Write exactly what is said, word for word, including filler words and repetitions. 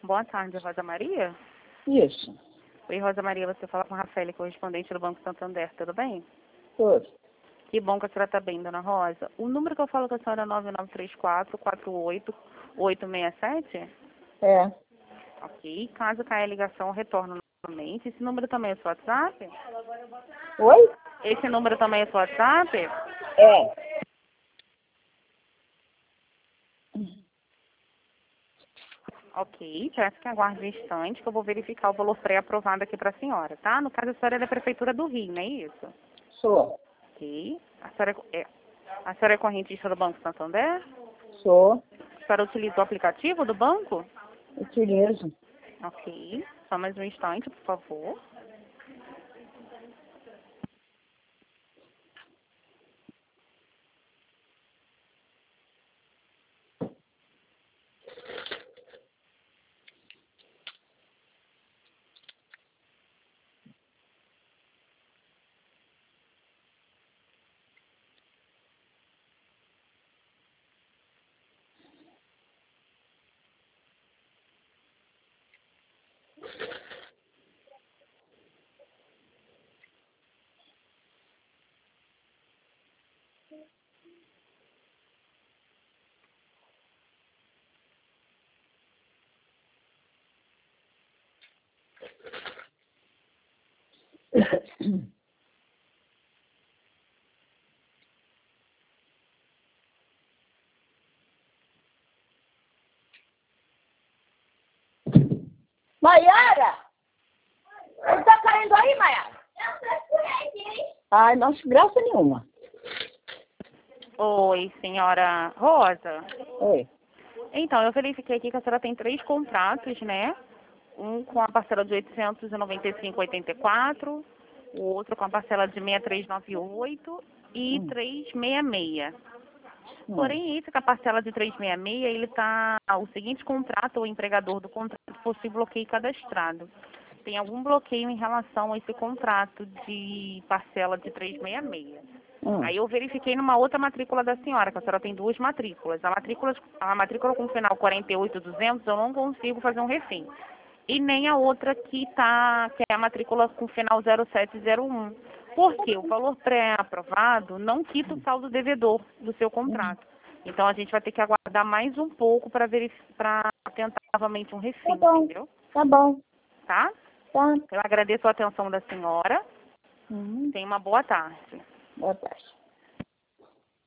Boa tarde, Rosa Maria. Isso. Oi, Rosa Maria, você fala com a Rafaela, correspondente do Banco Santander, tudo bem? Tudo. Que bom que a senhora está bem, dona Rosa. O número que eu falo com a senhora é nove nove três quatro, quatro oito oito seis sete? É. Ok. Caso caia a ligação, eu retorno novamente. Esse número também é seu WhatsApp? Oi? Esse número também é seu WhatsApp? É. Ok, peço que aguarde um instante que eu vou verificar o valor pré-aprovado aqui para a senhora, tá? No caso, a senhora é da Prefeitura do Rio, não é isso? Sou. Ok. A senhora é, a senhora é correntista do Banco Santander? Sou. A senhora utiliza o aplicativo do banco? Utilizo. Ok. Só mais um instante, por favor. Maiara! Você tá caindo aí, Maiara? Ai, não, graça nenhuma. Oi, senhora Rosa. Oi. Então, eu verifiquei aqui que a senhora tem três contratos, né? Um com a parcela de oitocentos e noventa e cinco reais e oitenta e quatro centavos, o outro com a parcela de seis três nove oito e Hum. trezentos e sessenta e seis. Hum. Porém, esse com a parcela de trezentos e sessenta e seis, ele está, o seguinte contrato, o empregador do contrato possui bloqueio cadastrado. Tem algum bloqueio em relação a esse contrato de parcela de trezentos e sessenta e seis. Hum. Aí eu verifiquei numa outra matrícula da senhora, que a senhora tem duas matrículas. A matrícula, a matrícula com final quarenta e oito duzentos, eu não consigo fazer um refém. E nem a outra que, tá, que é a matrícula com final zero sete zero um. Por quê? O valor pré-aprovado não quita o saldo devedor do seu contrato. Então a gente vai ter que aguardar mais um pouco para para tentar novamente um Tá refém, bom. entendeu? Tá bom. Tá? Tá. Eu agradeço a atenção da senhora. Uhum. Tenha uma boa tarde. Boa tarde.